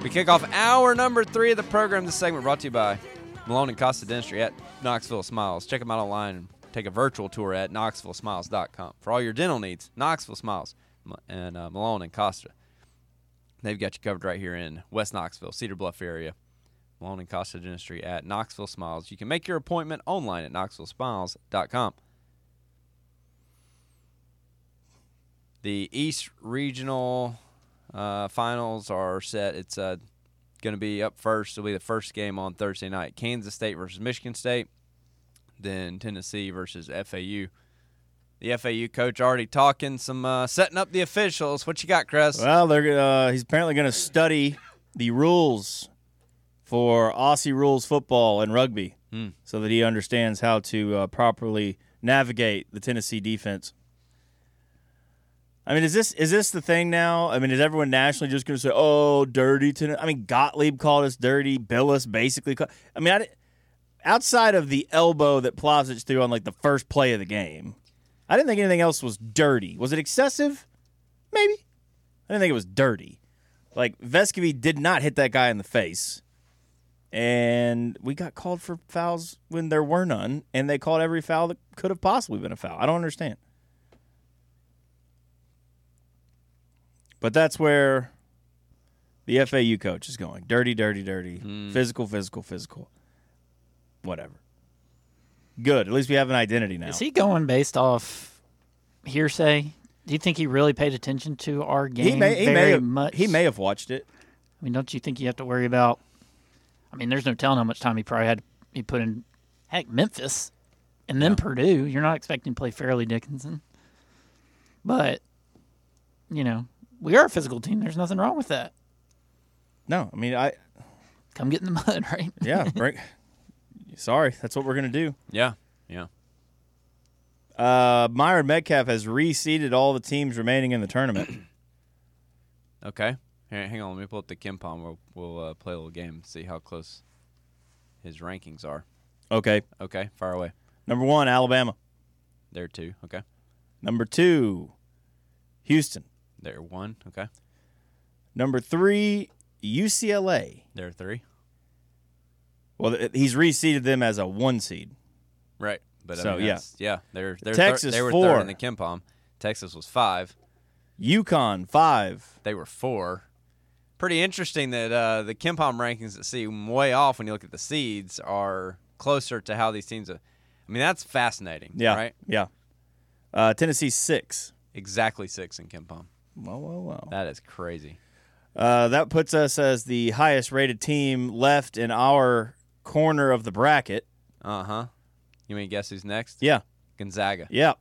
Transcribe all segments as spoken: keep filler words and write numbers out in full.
We kick off hour number three of the program. This segment brought to you by Malone and Costa Dentistry at Knoxville Smiles. Check them out online and take a virtual tour at knoxville smiles dot com. For all your dental needs, Knoxville Smiles and uh, Malone and Costa. They've got you covered right here in West Knoxville, Cedar Bluff area. Malone and Costa Dentistry at Knoxville Smiles. You can make your appointment online at knoxville smiles dot com. The East Regional uh, Finals are set. It's uh, going to be up first. It'll be the first game on Thursday night. Kansas State versus Michigan State. Then Tennessee versus F A U. The F A U coach already talking some uh, setting up the officials. What you got, Chris? Well, they're uh, he's apparently going to study the rules for Aussie rules football and rugby hmm. so that he understands how to uh, properly navigate the Tennessee defense. I mean, is this is this the thing now? I mean, is everyone nationally just going to say, "Oh, dirty"? Ten-? I mean, Gottlieb called us dirty. Billis basically. Called, I mean, I, outside of the elbow that Plavsic threw on like the first play of the game, I didn't think anything else was dirty. Was it excessive? Maybe. I didn't think it was dirty. Like Vescovi did not hit that guy in the face, and we got called for fouls when there were none, and they called every foul that could have possibly been a foul. I don't understand. But that's where the F A U coach is going. Dirty, dirty, dirty. Mm. Physical, physical, physical. Whatever. Good. At least we have an identity now. Is he going based off hearsay? Do you think he really paid attention to our game he may, he very may have, much? He may have watched it. I mean, don't you think you have to worry about – I mean, there's no telling how much time he probably had he put in, heck, Memphis and then yeah. Purdue. You're not expecting to play Fairleigh Dickinson. But, you know, we are a physical team. There's nothing wrong with that. No, I mean, I – Come get in the mud, right? Yeah, break. Sorry, that's what we're going to do. Yeah, yeah. Uh, Myron Metcalf has reseeded all the teams remaining in the tournament. Okay. Here, hang on. Let me pull up the KenPom. We'll, we'll uh, play a little game and see how close his rankings are. Okay. Okay, fire away. Number one, Alabama. There, two. Okay. Number two, Houston. There, one. Okay. Number three, U C L A. There, three. Well, he's reseeded them as a one seed. Right. But so, I mean, yeah. Yeah, they're, they're Texas, thir- they were four. third in the KenPom. Texas was five. UConn, five. They were four. Pretty interesting that uh, the KenPom rankings that seem way off when you look at the seeds are closer to how these teams are. I mean, that's fascinating, yeah, right? Yeah. Uh, Tennessee, six. Exactly six in KenPom. Well, well, well. That is crazy. Uh, that puts us as the highest-rated team left in our corner of the bracket. Uh-huh. You mean guess who's next? Yeah. Gonzaga. Yeah.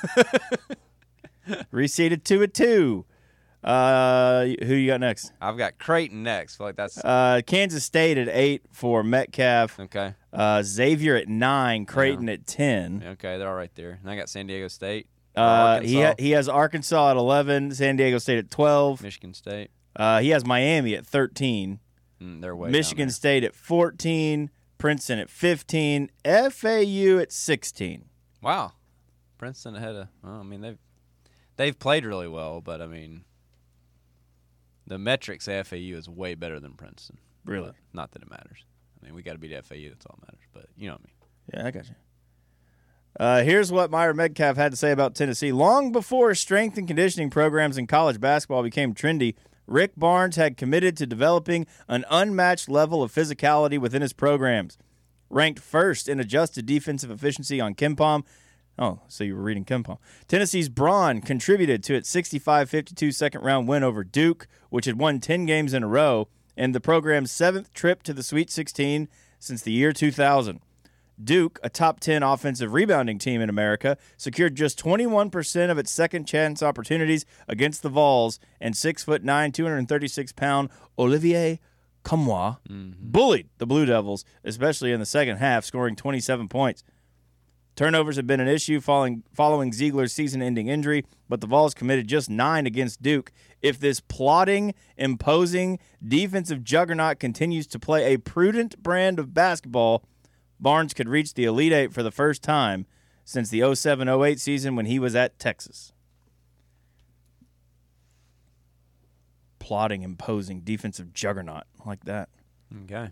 Reseeded two at two. Uh, who you got next? I've got Creighton next. I feel like that's uh, Kansas State at eight for Metcalf. Okay. Uh, Xavier at nine. Creighton yeah. at ten. Okay, they're all right there. And I got San Diego State. Uh, he ha- he has Arkansas at eleven. San Diego State at twelve. Michigan State. Uh, he has Miami at thirteen. Mm, they're way Michigan down there. State at fourteen. Princeton at fifteen. F A U at sixteen. Wow. Princeton ahead of well, I mean they've they've played really well, but I mean the metrics at F A U is way better than Princeton. Really? But not that it matters. I mean we gotta beat F A U, that's all that matters. But you know what I mean. Yeah, I got you. Uh, here's what Myron Metcalf had to say about Tennessee. Long before strength and conditioning programs in college basketball became trendy, Rick Barnes had committed to developing an unmatched level of physicality within his programs. Ranked first in adjusted defensive efficiency on KenPom. Oh, so you were reading KenPom. Tennessee's Braun contributed to its sixty-five fifty-two second-round win over Duke, which had won ten games in a row, and the program's seventh trip to the Sweet sixteen since the year two thousand. Duke, a top ten offensive rebounding team in America, secured just twenty-one percent of its second-chance opportunities against the Vols, and six foot nine, two hundred thirty-six pound Olivier Camois mm-hmm. bullied the Blue Devils, especially in the second half, scoring twenty-seven points. Turnovers have been an issue following, following Ziegler's season-ending injury, but the Vols committed just nine against Duke. If this plodding, imposing defensive juggernaut continues to play a prudent brand of basketball, Barnes could reach the Elite Eight for the first time since the oh seven oh eight season when he was at Texas. plotting, imposing defensive juggernaut like that. Okay.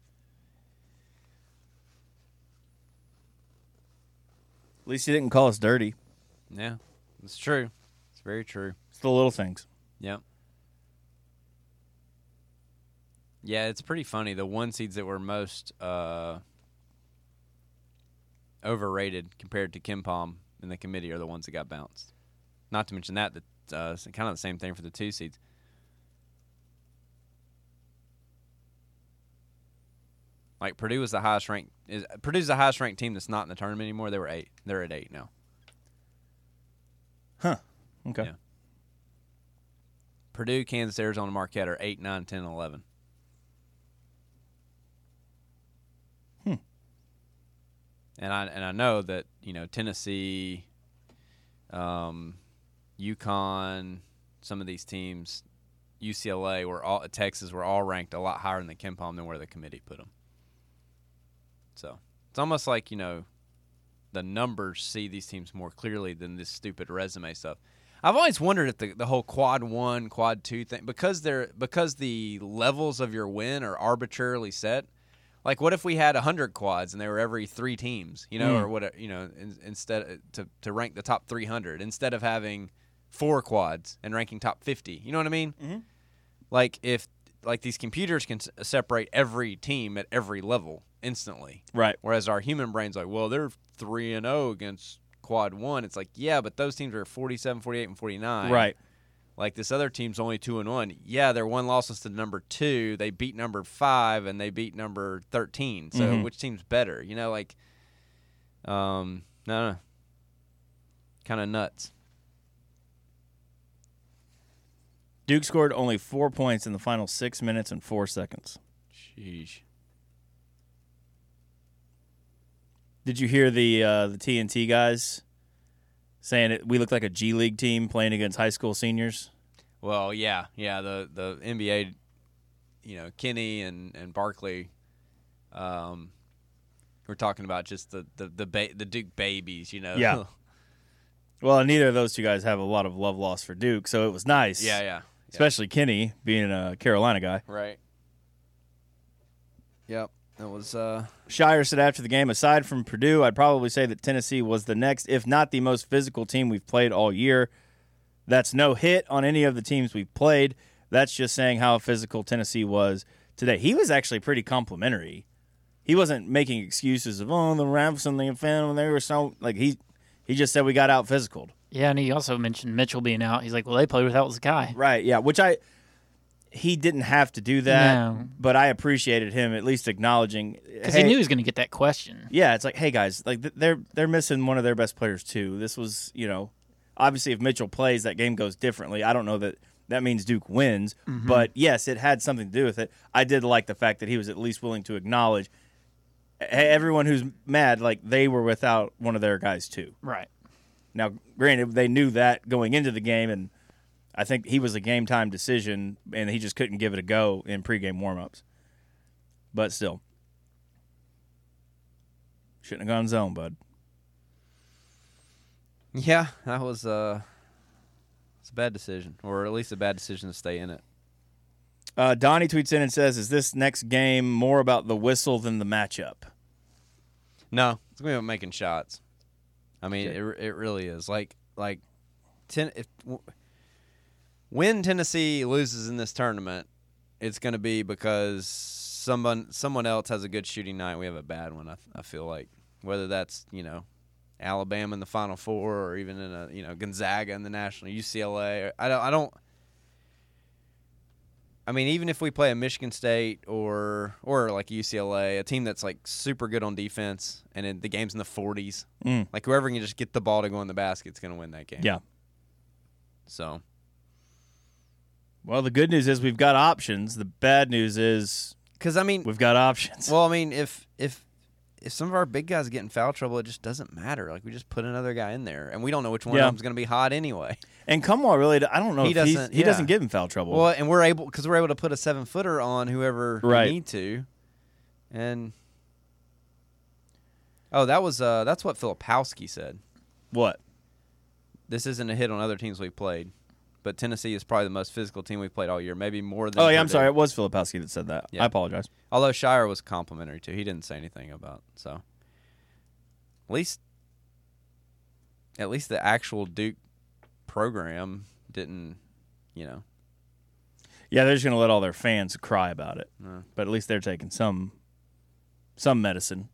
At least he didn't call us dirty. Yeah, it's true. It's very true. It's the little things. Yep. Yeah, it's pretty funny. The one seeds that were most uh, overrated compared to Kim Pom in the committee are the ones that got bounced. Not to mention that, that uh, it's kind of the same thing for the two seeds. Like Purdue was the highest ranked. Is Purdue's the highest ranked team that's not in the tournament anymore. They were eight. They're at eight now. Huh. Okay. Yeah. Purdue, Kansas, Arizona, Marquette are eight, nine, ten, and eleven. Hmm. And I and I know that, you know, Tennessee, um, UConn, some of these teams, U C L A, were all Texas were all ranked a lot higher in the Kim Pom than where the committee put them. So it's almost like, you know, the numbers see these teams more clearly than this stupid resume stuff. I've always wondered if the, the whole quad one, quad two thing, because they're because the levels of your win are arbitrarily set. Like, what if we had a hundred quads and they were every three teams, you know, Mm. or what, you know, in, instead to to rank the top three hundred instead of having four quads and ranking top fifty. You know what I mean? Mm-hmm. Like if like these computers can s- separate every team at every level instantly. Right. Whereas our human brain's like, well, they're three and oh against quad one. It's like, yeah, but those teams are forty-seven, forty-eight, and forty-nine. Right. Like this other team's only two and one. Yeah, their one loss was to number two. They beat number five and they beat number thirteen. So Mhm. which team's better? You know, like, um, no, no. Kind of nuts. Duke scored only four points in the final six minutes and four seconds. Sheesh. Did you hear the uh, the T N T guys saying it, we look like a G League team playing against high school seniors? Well, yeah, yeah. The the N B A, you know, Kenny and and Barkley, um, we're talking about just the the the, ba- the Duke babies, you know. Yeah. Well, neither of those two guys have a lot of love lost for Duke, so it was nice. yeah, yeah. Especially Kenny being a Carolina guy. Right. Yep. That was uh Shire said after the game, aside from Purdue, I'd probably say that Tennessee was the next, if not the most physical team we've played all year. That's no hit on any of the teams we've played. That's just saying how physical Tennessee was today. He was actually pretty complimentary. He wasn't making excuses of, oh, the refs and the fan when they were so, like, he he just said we got out physical. Yeah, and he also mentioned Mitchell being out. He's like, well, they played without Zakai. Right, yeah, which I, he didn't have to do that, No. but I appreciated him at least acknowledging. Because hey, he knew he was going to get that question. Yeah, it's like, hey guys, like th- they're they're missing one of their best players too. This was, you know, obviously if Mitchell plays, that game goes differently. I don't know that that means Duke wins, Mm-hmm. but yes, it had something to do with it. I did like the fact that he was at least willing to acknowledge, hey, everyone who's mad, like they were without one of their guys too. Right. Now, granted, they knew that going into the game, and I think he was a game time decision, and he just couldn't give it a go in pregame warmups. But still, shouldn't have gone zone, bud. yeah, that was uh it's a bad decision, or at least a bad decision to stay in it. Uh, Donnie tweets in and says, "Is this next game more about the whistle than the matchup?" No, it's gonna be about making shots. I mean, Okay. it it really is. Like like, ten, if w- when Tennessee loses in this tournament, it's gonna be because someone someone else has a good shooting night. We have a bad one. I, I feel like whether that's, you know, Alabama in the Final Four or even in a, you know, Gonzaga in the National, U C L A. I don't I don't. I mean, even if we play a Michigan State or or like U C L A, a team that's like super good on defense, and in the game's in the forties, Mm. like whoever can just get the ball to go in the basket is going to win that game. Yeah. So Well, the good news is we've got options. The bad news is because I mean, we've got options. well, I mean, if if if some of our big guys get in foul trouble, it just doesn't matter. Like we just put another guy in there, and we don't know which one Yeah. of them's going to be hot anyway. And Cumwall really, I don't know He if he's, doesn't- he yeah. doesn't give him foul trouble. Well, and we're able because we're able to put a seven footer on whoever Right. we need to, and oh, that was uh, that's what Filipowski said. what? This isn't a hit on other teams we played. but Tennessee is probably the most physical team we've played all year, maybe more than Oh, yeah, I'm Purdue. sorry. It was Filipowski that said that. Yeah. I apologize. Although Shire was complimentary, too. He didn't say anything about so. At least, at least the actual Duke program didn't, you know. Yeah, they're just going to let all their fans cry about it. No. But at least they're taking some some medicine.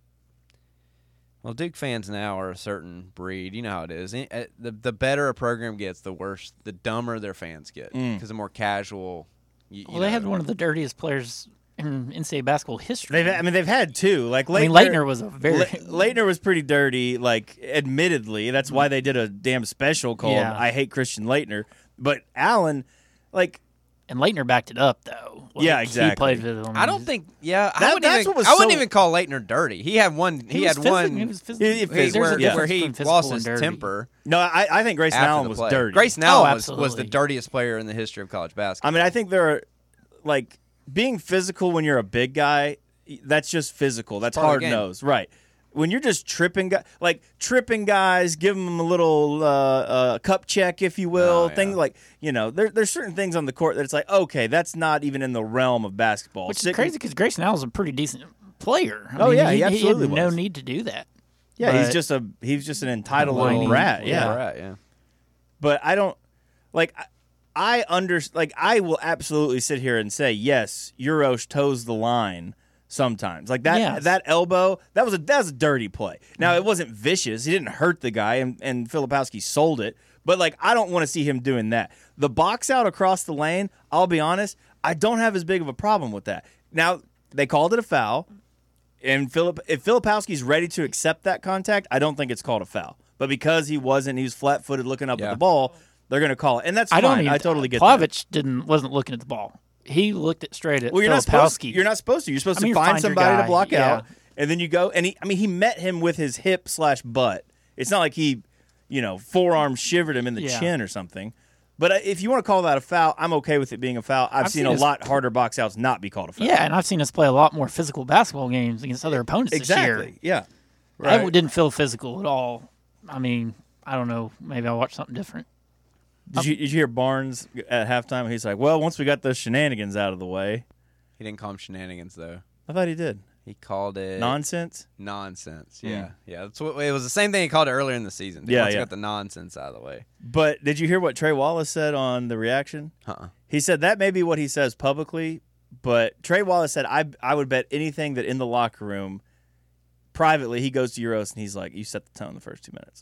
Well, Duke fans now are a certain breed. You know how it is. Eh, eh, The the better a program gets, the worse, the dumber their fans get because Mm. the more casual. You, you Well, they know. had one of the dirtiest players in N C double A basketball history. They've, I mean, they've had two. Like I mean, Leitner, Leitner was a very Le- Leitner was pretty dirty. Like, admittedly, that's why they did a damn special called Yeah. "I Hate Christian Leitner." But Allen, like, and Leitner backed it up though. Like, Yeah, He exactly. played with it on I don't think. Yeah, I That- wouldn't that's even. what was I wouldn't so- even call Leitner dirty. He had one. He, He, had was physical, one. He was physical. He- he- There's a where, yeah. where difference he between physical lost and his dirty. temper no, I, I think Grayson after Allen the was play. dirty. Grayson Allen Oh, was, was the absolutely. dirtiest player in the history of college basketball. I mean, I think there are, like, being physical when you're a big guy, that's just physical. That's part of hard the game. nosed. Right. When you're just tripping, guy, like, tripping guys, giving them a little uh, uh, cup check, if you will, Oh, yeah. things like, you know, there, there's certain things on the court that it's like, okay, that's not even in the realm of basketball. Which Sitting- is crazy because Grayson Allen's a pretty decent player. I Oh, mean, yeah, he, he absolutely had no was. need to do that. Yeah, he's But- just a he's just an entitled Whiny. little rat. Yeah. Yeah. right. Yeah. But I don't like I, I under like I will absolutely sit here and say yes, Uros toes the line sometimes. Like that Yes. that elbow, that was a that was a dirty play. Now it wasn't vicious. He didn't hurt the guy and and Filipowski sold it. But like I don't want to see him doing that. The box out across the lane, I'll be honest, I don't have as big of a problem with that. Now, they called it a foul. And Philip, if Filipowski's ready to accept that contact, I don't think it's called a foul. But because he wasn't, he was flat-footed looking up Yeah. at the ball, they're going to call it, and that's I fine. don't even. I totally get Plavich didn't wasn't looking at the ball. He looked it straight at that. Well, you're not supposed. Filipowski. You're not supposed to. You're supposed I mean, to you find find your somebody to guy, block yeah. out, and then you go. And he, I mean, he met him with his hip slash butt. It's not like he, you know, forearm shivered him in the Yeah. chin or something. But uh, if you want to call that a foul, I'm okay with it being a foul. I've, I've seen, seen a his- lot harder box outs not be called a foul. Yeah, and I've seen us play a lot more physical basketball games against other opponents this year. exactly. Yeah. That didn't feel physical at all. I mean, I don't know. Maybe I'll watch something different. Did you, did you hear Barnes at halftime? He's like, well, once we got those shenanigans out of the way. He didn't call him shenanigans though. I thought he did. He called it Nonsense? nonsense. Yeah, yeah. That's what it was. The same thing he called it earlier in the season. Yeah, Once he yeah. got the nonsense out of the way. But did you hear what Trey Wallace said on the reaction? Uh-uh. He said that may be what he says publicly, but Trey Wallace said, I, I would bet anything that in the locker room, privately, he goes to Euros and he's like, you set the tone the first two minutes.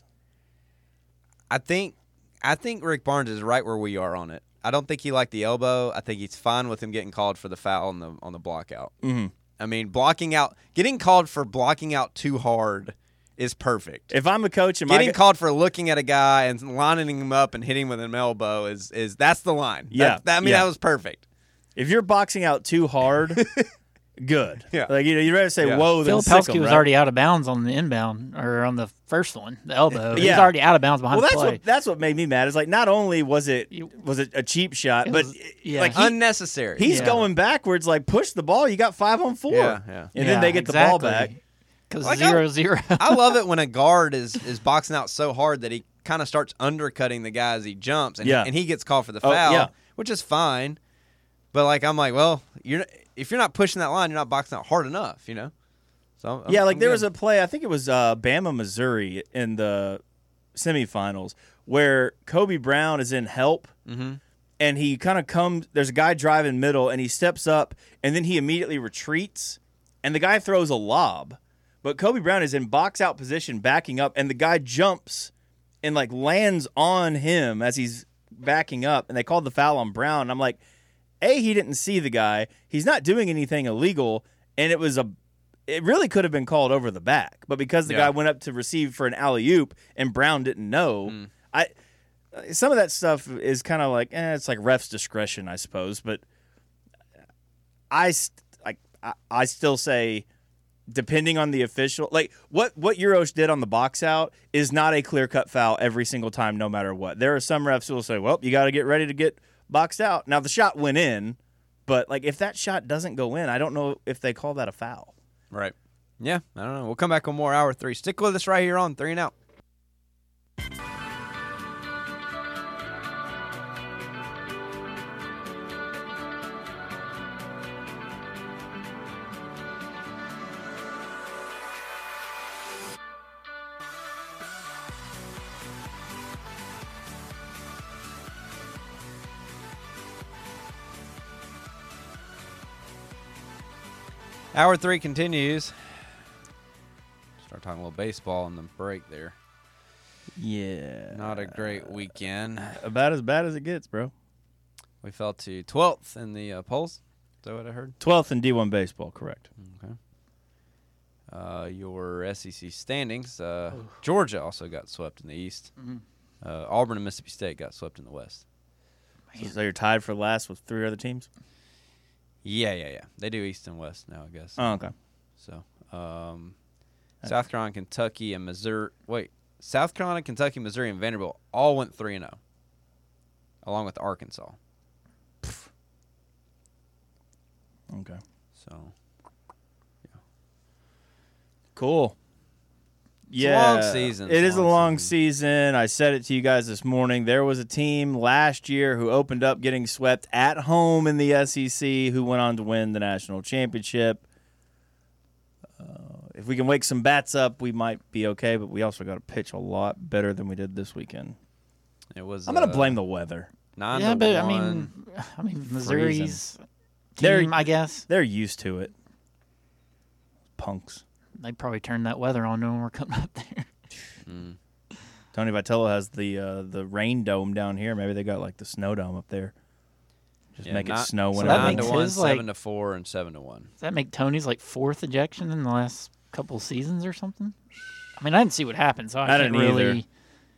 I think I think Rick Barnes is right where we are on it. I don't think he liked the elbow. I think he's fine with him getting called for the foul on the on the block out. Mm-hmm. I mean, blocking out, getting called for blocking out too hard is perfect. If I'm a coach, am Getting I, called for looking at a guy and lining him up and hitting him with an elbow is is that's the line. Yeah, That, that- I mean, yeah. that was perfect. if you're boxing out too hard, good. Yeah. Like, you know, you'd rather say, Yeah. whoa, than sick Filipowski 'em, was right? already out of bounds on the inbound or on the first one, the elbow. He was Yeah. already out of bounds behind Well, the that's play. what that's what made me mad. Is like not only was it You- was it a cheap shot, It but was- yeah. like he, Unnecessary. he's Yeah. going backwards. Like push the ball. You got five on four. Yeah, yeah. And then they get the ball back. Because Like, zero zero. I love it when a guard is is boxing out so hard that he kind of starts undercutting the guy as he jumps, and, Yeah. and he gets called for the Oh, foul, yeah. which is fine. But like I'm like, well, you're if you're not pushing that line, you're not boxing out hard enough, you know. So I'm- Yeah, like I'm there good. was a play. I think it was uh, Bama, Missouri in the semifinals where Kobe Brown is in help, Mhm. and he kind of comes. There's a guy driving middle, and he steps up, and then he immediately retreats, and the guy throws a lob. But Kobe Brown is in box out position, backing up, and the guy jumps and like lands on him as he's backing up, and they called the foul on Brown. And I'm like, A, he didn't see the guy. He's not doing anything illegal, and it was a it really could have been called over the back. But because the Yeah. guy went up to receive for an alley-oop and Brown didn't know, Mm. I some of that stuff is kind of like, eh, it's like ref's discretion, I suppose. But I, st- like, I, I still say, depending on the official, like what what Euros did on the box out is not a clear cut foul every single time, no matter what. There are some refs who will say, well, you got to get ready to get boxed out. Now the shot went in, but like if that shot doesn't go in, I don't know if they call that a foul. right. Yeah, I don't know. We'll come back on more hour three. Stick with us right here on Three and Out. Hour three continues. Start talking a little baseball on the break there. Yeah. Not a great weekend. About as bad as it gets, bro. We fell to twelfth in the uh, polls. Is that what I heard? twelfth in D one baseball, correct. Okay. Uh, your S E C standings. Uh, Georgia also got swept in the East. Mm-hmm. Uh, Auburn and Mississippi State got swept in the West. So you're tied for last with three other teams? Yeah, yeah, yeah. They do East and West now, I guess. Oh, okay. So, um, South Carolina, Kentucky, and Missouri. Wait, South Carolina, Kentucky, Missouri, and Vanderbilt all went three and zero, along with Arkansas. Okay. So, Cool. It's yeah, a long season. It It's is a a long long season. I said it to you guys this morning. There was a team last year who opened up getting swept at home in the S E C who went on to win the national championship. Uh, if we can wake some bats up, we might be okay, but we also got to pitch a lot better than we did this weekend. it was. I'm going to uh, blame the weather. Nine Yeah, to but one. I mean, I mean Missouri's They're- team, I guess They're used to it. Punks. they probably turned that weather on when we're coming up there. Mm. Tony Vitello has the uh, the rain dome down here. Maybe they got like the snow dome up there. Just Yeah, make not- it snow so whenever. nine makes to one, his, seven like- to four, and seven to one. Does that make Tony's like fourth ejection in the last couple seasons or something? I mean, I didn't see what happened, so I, I can't didn't either. really.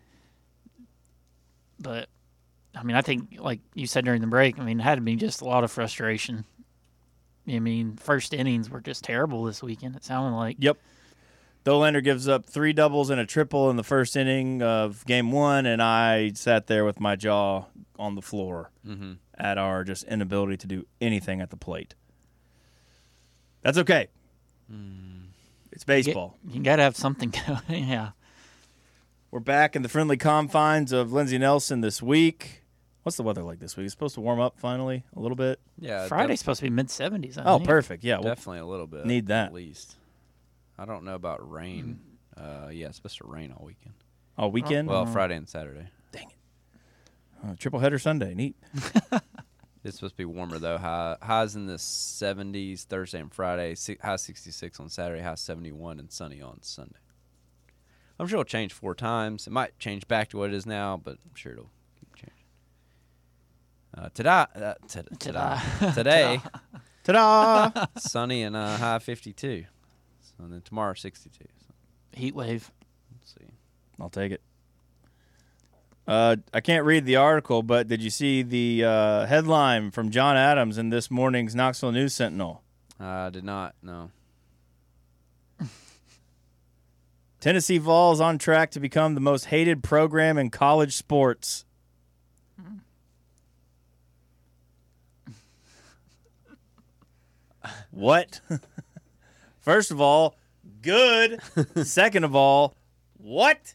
But I mean, I think like you said during the break, I mean, it had to be just a lot of frustration. I mean, first innings were just terrible this weekend. It sounded like. Yep. Dolander gives up three doubles and a triple in the first inning of game one, and I sat there with my jaw on the floor Mm-hmm. at our just inability to do anything at the plate. That's okay. It's baseball. You, you got to have something going. Yeah. We're back in the friendly confines of Lindsey Nelson this week. What's the weather like this week? It's supposed to warm up finally a little bit. Yeah, Friday's def- supposed to be mid seventies. Oh, perfect. Yeah. Well, definitely a little bit. need that. at least. I don't know about rain. Uh, yeah, it's supposed to rain all weekend. all weekend. Well, Friday and Saturday. Uh, triple header Sunday. Neat. It's supposed to be warmer though. High highs in the seventies Thursday and Friday. Si- high sixty-six on Saturday. High seventy-one and sunny on Sunday. I'm sure it'll change four times. It might change back to what it is now, but I'm sure it'll keep changing. Uh, today, uh, t- Ta-da. today, Ta-da! sunny and uh, high fifty-two. So and then tomorrow sixty-two. So Heat wave. let's see. I'll take it. Uh, I can't read the article, but did you see the uh, headline from John Adams in this morning's Knoxville News Sentinel? I uh, did not. No. Tennessee Vols on track to become the most hated program in college sports. What? First of all, good. Second of all, what?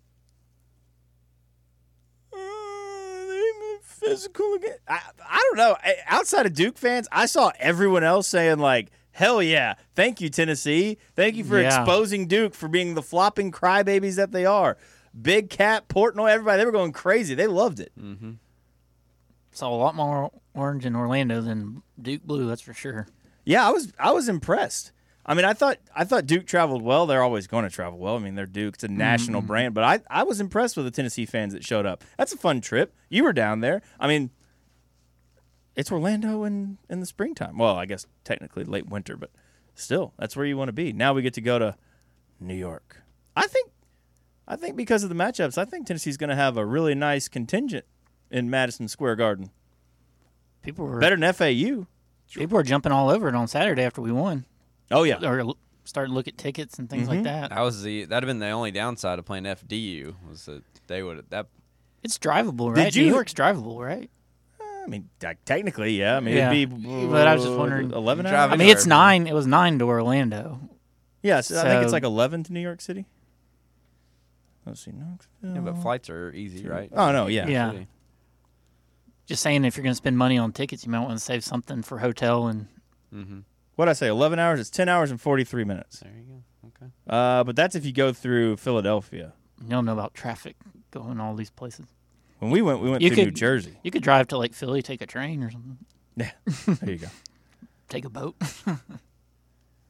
Uh, they physical again. I, I don't know. I- Outside of Duke fans, I saw everyone else saying like, hell yeah. Thank you, Tennessee. Thank you for Yeah. exposing Duke for being the flopping crybabies that they are. Big Cat, Portnoy, everybody, they were going crazy. They loved it. Mm-hmm. Saw a lot more orange in Orlando than Duke blue, that's for sure. Yeah, I was I was impressed. I mean, I thought I thought Duke traveled well. They're always going to travel well. I mean, they're Duke. It's a national Mm-hmm. brand. But I, I was impressed with the Tennessee fans that showed up. That's a fun trip. You were down there. I mean, it's Orlando in, in the springtime. Well, I guess technically late winter, but still, that's where you want to be. Now we get to go to New York. I think I think because of the matchups, I think Tennessee's going to have a really nice contingent in Madison Square Garden. People were Better than F A U. people were jumping all over it on Saturday after we won. Oh, yeah. Or l- starting to look at tickets and things Mhm. like that. That was the that'd have been the only downside of playing F D U was that they would that It's drivable, Did right? you- New York's drivable, right? I mean, te- technically, yeah. I mean, Yeah. it'd be. But I was just wondering- eleven You hours. drive I mean, it's nine. It was nine to Orlando. Yes, I think it's So- like eleven to New York City. Let's see, Knoxville. yeah, but flights are easy, right? Oh, no, yeah. Yeah. City. Just saying, if you're going to spend money on tickets, you might want to save something for hotel and Mm-hmm. What'd I say? Eleven hours. It's ten hours and forty-three minutes. There you go. Okay. Uh, but that's if you go through Philadelphia. you don't know about traffic going all these places. When we went, we went You through could- New Jersey. You could drive to like Philly, take a train or something, Yeah, there you go. take a boat.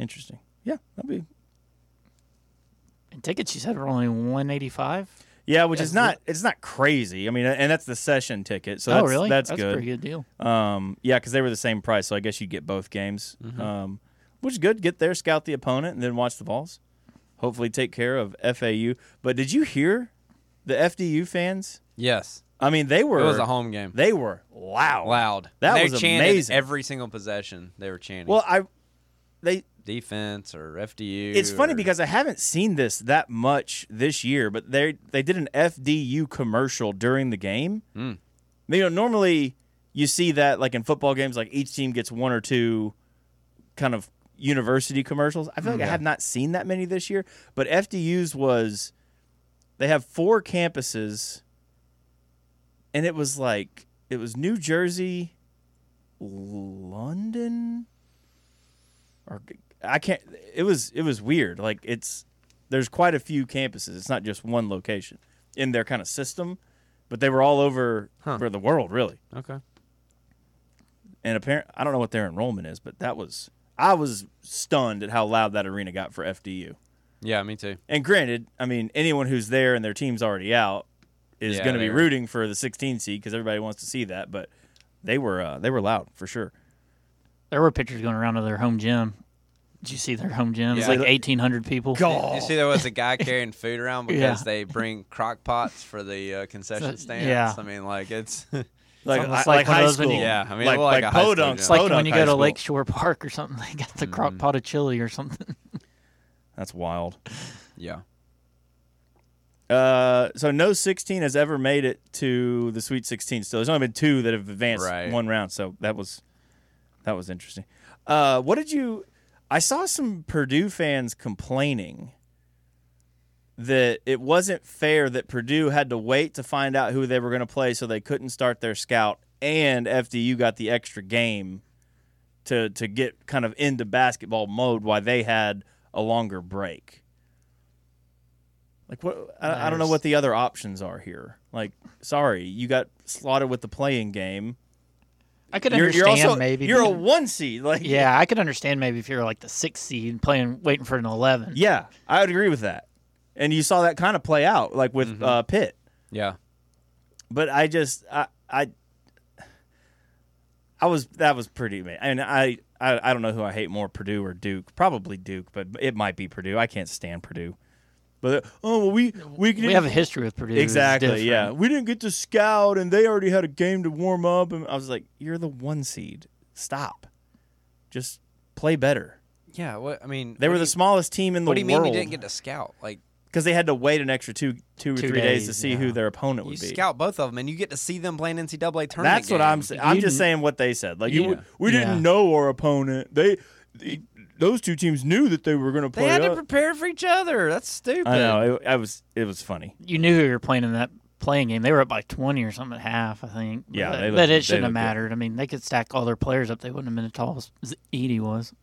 Interesting. Yeah, that'd be. And tickets, you said, were only one eighty-five. Yeah, which Yeah, is not it's not crazy. I mean, and that's the session ticket, so oh, that's, really? that's, that's good. a pretty good deal. Um, yeah, because they were the same price, so I guess you get both games, Mm-hmm. um, which is good. Get there, scout the opponent, and then watch the Vols. Hopefully, take care of F A U. But did you hear the F D U fans? Yes. I mean, they were. It was a home game. They were loud. Loud. That And was they chanted amazing. every single possession. They were chanting. Well, I they. defense or F D U. It's funny or- because I haven't seen this that much this year, but they they did an F D U commercial during the game. Mm. You know, normally you see that like in football games, like each team gets one or two kind of university commercials. I feel like I Yeah. have not seen that many this year, but F D U's was they have four campuses, and it was like it was New Jersey, London, or I can't. It was it was weird. Like it's there's quite a few campuses. It's not just one location in their kind of system, but they were all over Huh. for the world, really. Okay. And apparent, I don't know what their enrollment is, but that was I was stunned at how loud that arena got for F D U. Yeah, me too. And granted, I mean anyone who's there and their team's already out is Yeah, going to be they're- rooting for the sixteen seed because everybody wants to see that. But they were uh, they were loud for sure. There were pictures going around of their home gym. Did you see their home gym? It's Yeah. like eighteen hundred people. God. You see, there was a guy carrying food around because Yeah. they bring crock pots for the uh, concession So- stands. yeah. I mean, like it's Like, almost I- like like one of high those when school. you- Yeah, I mean, like, like like a high school podunks. gym. It's like podunk when you high go to school. Lakeshore Park or something. They got the crock pot of chili or something. That's wild. yeah. Uh, so no sixteen has ever made it to the Sweet sixteen. Still, there's only been two that have advanced Right. one round. So that was that was interesting. Uh, what did you? I saw some Purdue fans complaining that it wasn't fair that Purdue had to wait to find out who they were going to play, so they couldn't start their scout, and F D U got the extra game to to get kind of into basketball mode while they had a longer break. Like what? I, I don't know what the other options are here. Like, sorry, you got slotted with the playing game. I could You're, understand you're also maybe. you're a being- one seed. Like, yeah, I could understand maybe if you're like the sixth seed playing, waiting for an eleven. yeah, I would agree with that. And you saw that kind of play out, like with Mm-hmm. uh, Pitt. Yeah. But I just, I, I, I was that was pretty. And I, I, I don't know who I hate more, Purdue or Duke. Probably Duke, but it might be Purdue. I can't stand Purdue. But oh well, we we We have a history with Purdue. It's exactly different. yeah. We didn't get to scout, and they already had a game to warm up. And I was like, you're the one seed. Stop. Just play better. Yeah. What I mean, They what were do the you- smallest team in the What do you world. mean you didn't get to scout? Like Because they had to wait an extra two, two or Two three days, to days, see yeah. who their opponent you would be. scout both of them, and you get to see them playing N C double A tournament. That's what I'm games. saying. I'm You just didn't- saying what they said. Like Yeah. you, we Yeah. didn't know our opponent. They, they, those two teams knew that they were going to play. They had to up. prepare for each other. That's stupid. I know. It, I was. It was funny. You knew who you were playing in that playing game. They were up by twenty or something at half, I think. Yeah, but, they but looked- it they shouldn't have looked good. mattered. I mean, they could stack all their players up. They wouldn't have been as tall as as Edie was.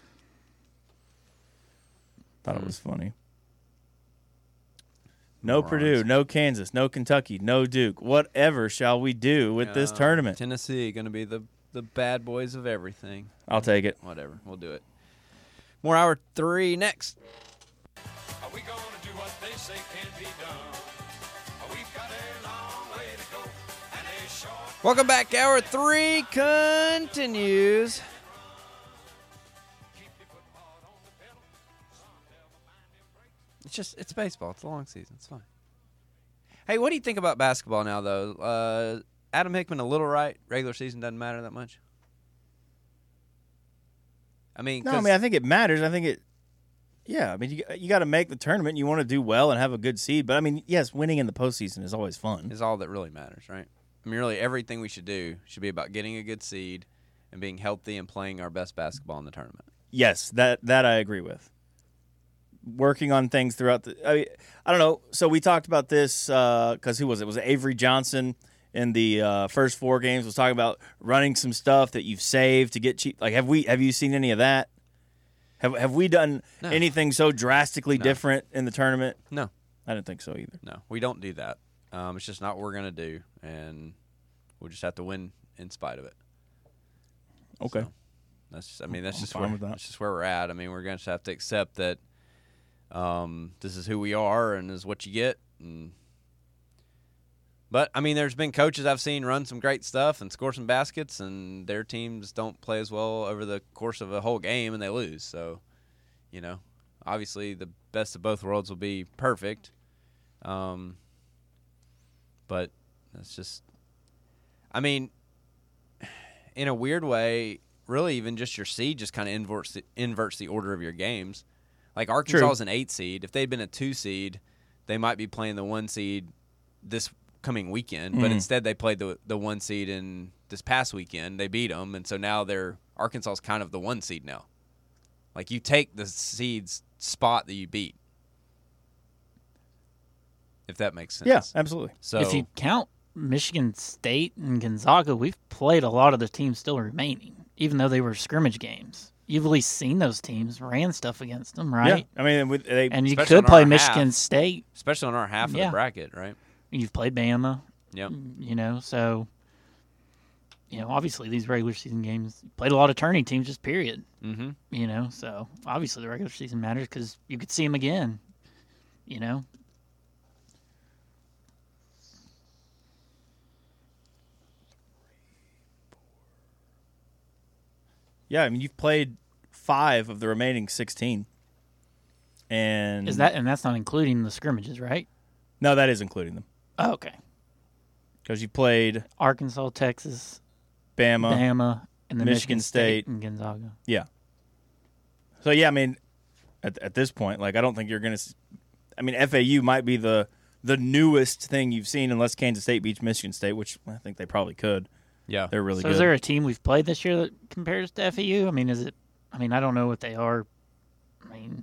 Thought Hmm. it was funny. No Morons. Purdue, no Kansas, no Kentucky, no Duke. Whatever shall we do with this Uh, tournament? Tennessee going to be the the bad boys of everything. I'll take it. Whatever, we'll do it. More hour three next. Are we gonna do what they say can't be done? We've got a long way to go and a short. Welcome back. Hour three continues. It's just it's baseball. It's a long season. It's fine. Hey, what do you think about basketball now, though? Uh, Adam Hickman a little right. Regular season doesn't matter that much. I mean, No, I 'cause- mean I think it matters. I think it. Yeah, I mean you you got to make the tournament. You want to do well and have a good seed. But I mean, yes, winning in the postseason is always fun. is all that really matters, right? I mean, really, everything we should do should be about getting a good seed and being healthy and playing our best basketball in the tournament. Yes, that that I agree with. Working on things throughout the. I, mean, I don't know. So we talked about this because who was it? Was it Avery Johnson in the uh, first four games? Was talking about running some stuff that you've saved to get cheap. Like, have we? Have you seen any of that? Have Have we done No. anything so drastically No. different in the tournament? No, I didn't think so either. no, we don't do that. Um, it's just not what we're gonna do, and we'll just have to win in spite of it. Okay. So, That's just, I mean, that's I'm just fine where with that. that's just where we're at. I mean, we're going to have to accept that um, this is who we are and this is what you get. And but I mean, there's been coaches I've seen run some great stuff and score some baskets, and their teams don't play as well over the course of a whole game, and they lose. So, you know, obviously the best of both worlds will be perfect. Um, but that's just, I mean, in a weird way, really even just your seed just kind of inverts the, inverts the order of your games. Like Arkansas True. is an eight seed. If they'd been a two seed, they might be playing the one seed this coming weekend. But Mhm. instead, they played the the one seed in this past weekend. They beat them, and so now they're Arkansas is kind of the one seed now. Like you take the seed's spot that you beat, if that makes sense. Yeah, absolutely. So If you count Michigan State and Gonzaga, we've played a lot of the teams still remaining, even though they were scrimmage games. You've at least seen those teams, ran stuff against them, right? Yeah, I mean, with- they, And you Especially could on play our Michigan half. State. especially on our half of Yeah. the bracket, right? You've played Bama. Yep. You know, so you know, obviously these regular season games you played a lot of turning teams, just period. Mm-hmm. You know, so obviously the regular season matters because you could see them again. You know, yeah, I mean, you've played five of the remaining sixteen. And is that and that's not including the scrimmages, right? No, that is including them. Oh, okay. Because you played Arkansas, Texas, Bama. Bama, and then Michigan Michigan State. State and Gonzaga. Yeah. So, yeah, I mean, at, at this point, like, I don't think you're going to – I mean, F A U might be the the newest thing you've seen unless Kansas State beats Michigan State, which I think they probably could. Yeah. They're really so good. is there a team we've played this year that compares to F A U? I mean, is it? I mean, I don't know what they are. I mean,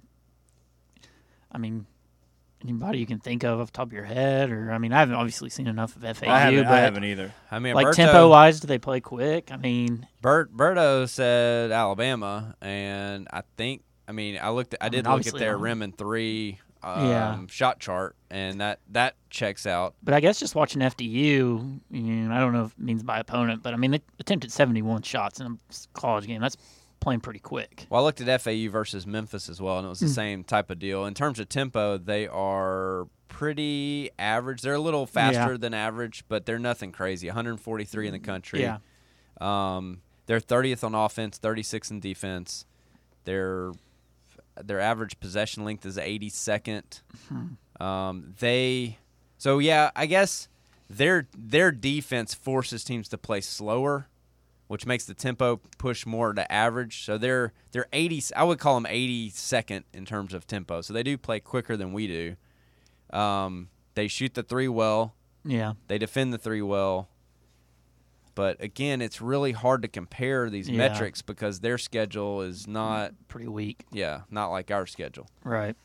I mean, anybody you can think of off the top of your head, or I mean, I haven't obviously seen enough of F A U, I haven't, but I haven't either. I mean, like Berto, tempo wise, do they play quick? I mean, Bert Berto said Alabama, and I think I mean I looked. At, I I did mean, look at obviously their not. rim and three um, Yeah. shot chart, and that that checks out. but I guess just watching F D U, you know, I don't know if it means by opponent, but I mean they attempted seventy-one shots in a college game. That's playing pretty quick. Well, I looked at F A U versus Memphis as well, and it was the Hmm. same type of deal. In terms of tempo, they are pretty average. They're a little faster Yeah. than average, but they're nothing crazy. one forty-three in the country. Yeah. Um, they're thirtieth on offense, thirty-sixth in defense. Their their average possession length is eighty-second. Um, they so yeah, I guess their their defense forces teams to play slower, which makes the tempo push more to average. So they're they're eighty. I would call them eighty-second in terms of tempo. So they do play quicker than we do. Um, they shoot the three well. Yeah. They defend the three well. But again, it's really hard to compare these Yeah. metrics because their schedule is not, Pretty weak. yeah, not like our schedule. Right.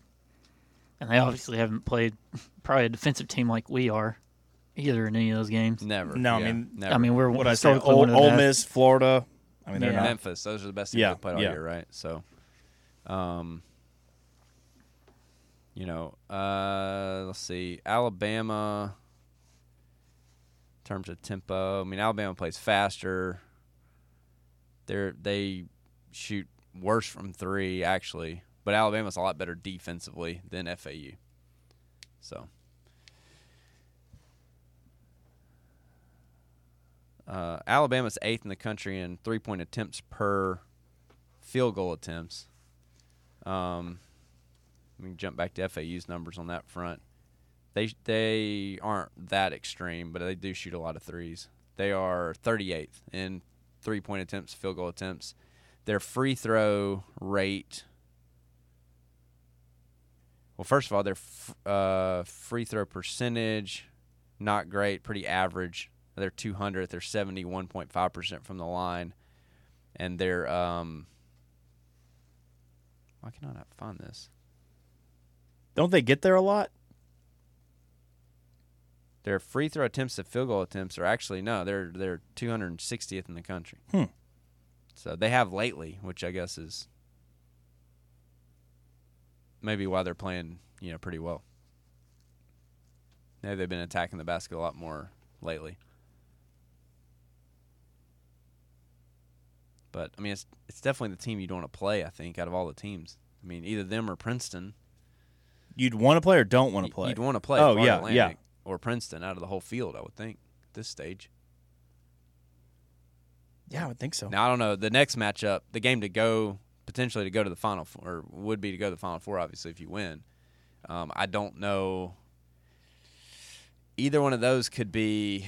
And they obviously haven't played probably a defensive team like we are either in any of those games. Never. No, I yeah, mean- never. I mean, we're What I say, historically Ole, one of the Ole best. Miss, Florida. I mean, they're Yeah. not. Memphis. Those are the best teams Yeah, they've played all yeah. year, right? So, um, you know, uh, let's see, Alabama. In terms of tempo, I mean, Alabama plays faster. They're they shoot worse from three actually, but Alabama's a lot better defensively than F A U. So. Uh, Alabama's eighth in the country in three-point attempts per field goal attempts. Um, we can jump back to F A U's numbers on that front. They they aren't that extreme, but they do shoot a lot of threes. They are thirty-eighth in three-point attempts, field goal attempts. Their free throw rate. Well, first of all, their f- uh, free throw percentage, not great, pretty average. They're two hundredth. They're seventy-one point five percent from the line. And they're, um, why can I not find this? Don't they get there a lot? Their free throw attempts to field goal attempts are actually, no, they're they're two hundred sixtieth in the country. Hmm. So they have lately, which I guess is maybe why they're playing, you know, pretty well. Maybe they've been attacking the basket a lot more lately. But I mean, it's it's definitely the team you'd want to play. I think out of all the teams, I mean, either them or Princeton. You'd want to play or don't want to play? You'd want to play. Oh, Florida yeah, Atlantic yeah. Or Princeton out of the whole field, I would think, at this stage. Yeah, I would think so. Now, I don't know. The next matchup, the game to go, potentially to go to the Final Four, or would be to go to the Final Four, obviously, if you win. Um, I don't know. Either one of those could be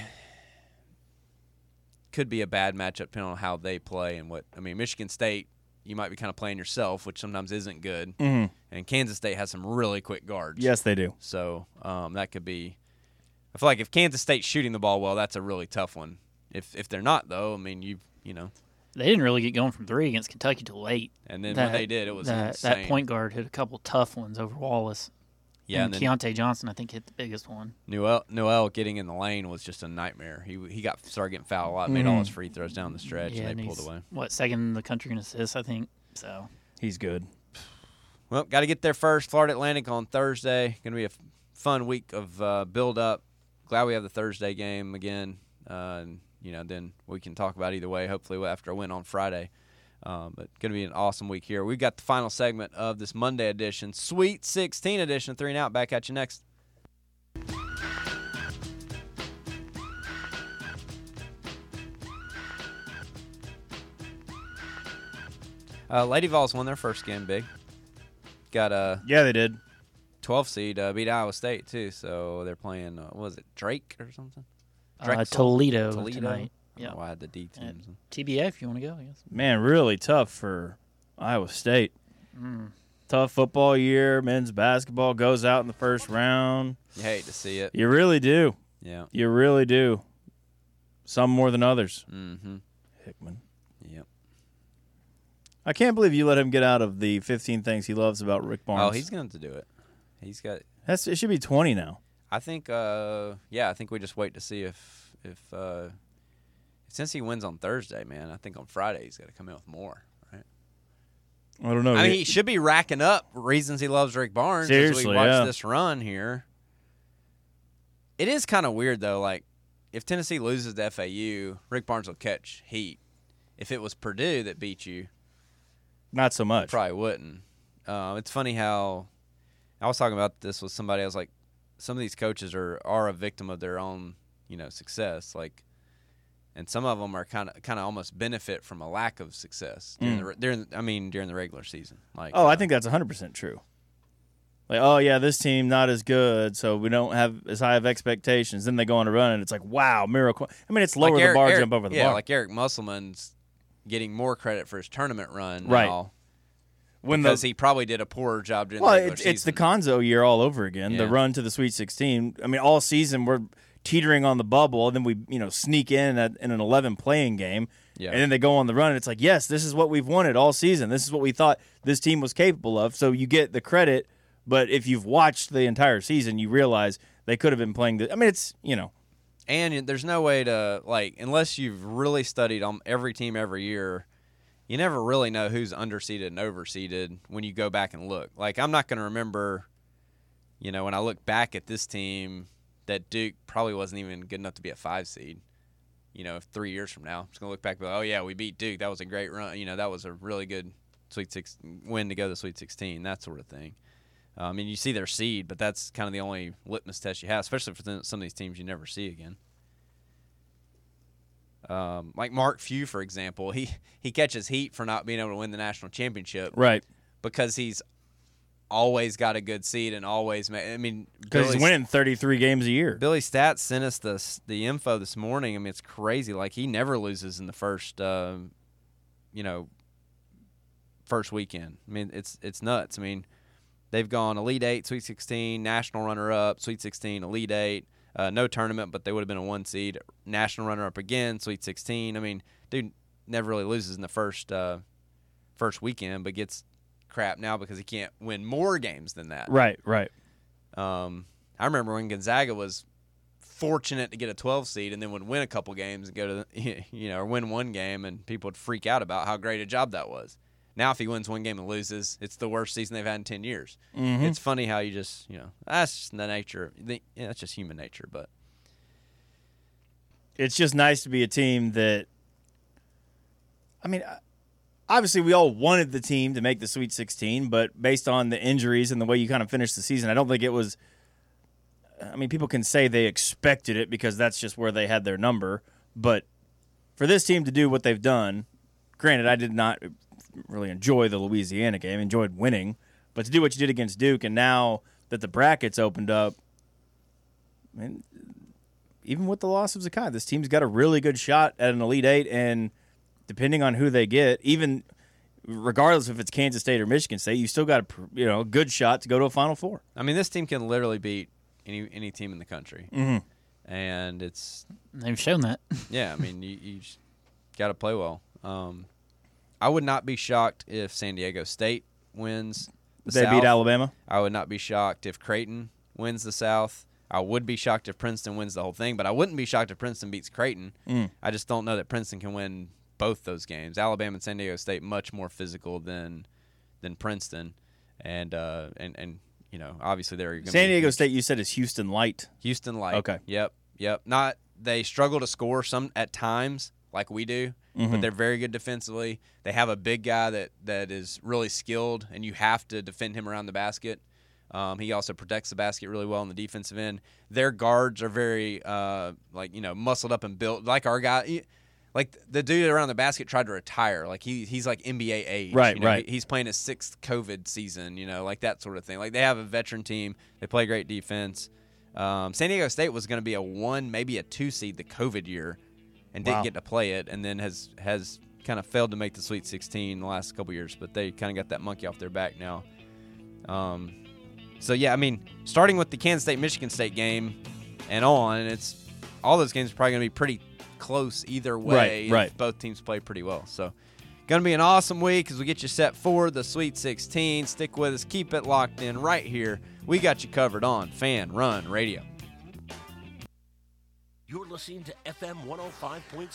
could be a bad matchup depending on how they play and what. I mean, Michigan State, you might be kind of playing yourself, which sometimes isn't good. Mm-hmm. And Kansas State has some really quick guards. Yes, they do. So um, that could be. I feel like if Kansas State's shooting the ball well, that's a really tough one. If if they're not, though, I mean, you you know. They didn't really get going from three against Kentucky till late. And then that, when they did, it was that, insane. that point guard hit a couple tough ones over Wallace. Yeah, and, and then Keontae Johnson, I think, hit the biggest one. Noel Noel getting in the lane was just a nightmare. He he got started getting fouled a lot, made all his free throws down the stretch, Yeah, and they and pulled he's, away. What, second in the country in assists, I think. So He's good. Well, got to get there first. Florida Atlantic on Thursday. Going to be a f- fun week of uh, build up. Glad we have the Thursday game again. Uh, and, you know, then we can talk about either way. Hopefully after a win on Friday. Um, but going to be an awesome week here. We've got the final segment of this Monday edition, Sweet sixteen edition, three and out. Back at you next. Uh, Lady Vols won their first game big. Got a Yeah, they did. twelve seed, uh, beat Iowa State too. So they're playing. Uh, what was it, Drake or something? uh, Drexel? Toledo, Toledo? tonight. Yeah, Yeah. oh, I had the D teams. T B A if you want to go, I guess. Man, really tough for Iowa State. Mm. Tough football year. Men's basketball goes out in the first round. You hate to see it. You really do. Yeah. You really do. Some more than others. Mm-hmm. Hickman. Yep. I can't believe you let him get out of the fifteen things he loves about Rick Barnes. Oh, he's going to do it. He's got. That's, it should be twenty now. I think. Uh, yeah, I think we just wait to see if if uh, since he wins on Thursday, man. I think on Friday he's got to come in with more. Right. I don't know. I mean, he should be racking up reasons he loves Rick Barnes as Seriously, we watch yeah. this run here. It is kind of weird though. Like, if Tennessee loses to F A U, Rick Barnes will catch heat. If it was Purdue that beat you, Not so much. probably wouldn't. Um, it's funny how I was talking about this with somebody. I was like, some of these coaches are, are a victim of their own, you know, success. Like, and some of them are kind of kind of almost benefit from a lack of success during Mm. the during. I mean, during the regular season. Like, Oh, uh, I think that's one hundred percent true. Like, oh, yeah, this team not as good, so we don't have as high of expectations. Then they go on a run, and it's like, wow, miracle. I mean, it's lower like the Eric- bar, Eric- jump over the yeah, bar. like Eric Musselman's getting more credit for his tournament run Right. now when because the, he probably did a poorer job during well, the regular it's, it's the season. Conzo year all over again. The Yeah. run to the Sweet sixteen. I mean, all season we're teetering on the bubble, and then we, you know, sneak in at, in an eleven playing game, Yeah. and then they go on the run, and it's like, yes, this is what we've wanted all season. This is what we thought this team was capable of. So you get the credit, but if you've watched the entire season, you realize they could have been playing the. I mean, it's, you know. And there's no way to, like, unless you've really studied on every team every year, you never really know who's underseeded and overseeded when you go back and look. Like, I'm not going to remember, you know, when I look back at this team, that Duke probably wasn't even good enough to be a five seed. You know, three years from now, I'm just going to look back and be like, oh, yeah, we beat Duke. That was a great run. You know, that was a really good Sweet Six win to go to the Sweet sixteen, that sort of thing. Uh, I mean, you see their seed, but that's kind of the only litmus test you have, especially for some of these teams you never see again. Um, like Mark Few, for example, he, he catches heat for not being able to win the national championship Right. because he's always got a good seed and always ma- I mean, Because he's Billy's- winning thirty-three games a year. Billy Stats sent us the the info this morning. I mean, it's crazy. Like, he never loses in the first, uh, you know, first weekend. I mean, it's it's nuts. I mean, they've gone Elite Eight, Sweet sixteen, National Runner-Up, Sweet sixteen, Elite Eight. Uh, no tournament, but they would have been a one seed. National runner-up again, Sweet sixteen. I mean, dude never really loses in the first uh, first weekend, but gets crap now because he can't win more games than that. Right, right. Um, I remember when Gonzaga was fortunate to get a twelve seed and then would win a couple games and go to the, you know, or win one game, and people would freak out about how great a job that was. Now, if he wins one game and loses, it's the worst season they've had in ten years. Mhm. It's funny how you just, you know, that's just the nature. The, yeah, that's just human nature. But It's just nice to be a team that. I mean, I- obviously we all wanted the team to make the Sweet sixteen, but based on the injuries and the way you kind of finished the season, I don't think it was. I mean, people can say they expected it because that's just where they had their number, but for this team to do what they've done, granted, I did not really enjoy the Louisiana game, I enjoyed winning, but to do what you did against Duke, and now that the brackets opened up, I mean, even with the loss of Zakai, this team's got a really good shot at an Elite Eight, and depending on who they get, even regardless if it's Kansas State or Michigan State, you still got a you know a good shot to go to a Final Four. I mean, this team can literally beat any any team in the country, mm-hmm. and it's They've shown that. yeah. I mean, you you got to play well. Um, I would not be shocked if San Diego State wins the They South. beat Alabama. I would not be shocked if Creighton wins the South. I would be shocked if Princeton wins the whole thing, but I wouldn't be shocked if Princeton beats Creighton. Mm. I just don't know that Princeton can win both those games. Alabama and San Diego State much more physical than than Princeton, and uh, and and you know obviously they're gonna San be Diego huge. State, you said, is Houston light. Houston Light. Okay. Yep. Yep. Not they struggle to score some at times like we do, Mhm. but they're very good defensively. They have a big guy that that is really skilled, and you have to defend him around the basket. Um, he also protects the basket really well on the defensive end. Their guards are very, uh, like, you know, muscled up and built. Like our guy, he- like the dude around the basket tried to retire. Like he he's like N B A age. Right, you know? right. He- he's playing his sixth COVID season, you know, like that sort of thing. Like they have a veteran team. They play great defense. Um, San Diego State was going to be a one, maybe a two seed the COVID year and didn't Wow. get to play it, and then has has kind of failed to make the Sweet sixteen the last couple years, but they kind of got that monkey off their back now. Um, so, yeah, I mean, starting with the Kansas State-Michigan State game and on, it's all those games are probably going to be pretty close either way. Right, if right. Both teams play pretty well. So, going to be an awesome week as we get you set for the Sweet sixteen. Stick with us. Keep it locked in right here. We got you covered on Fan Run Radio. You're listening to F M one oh five point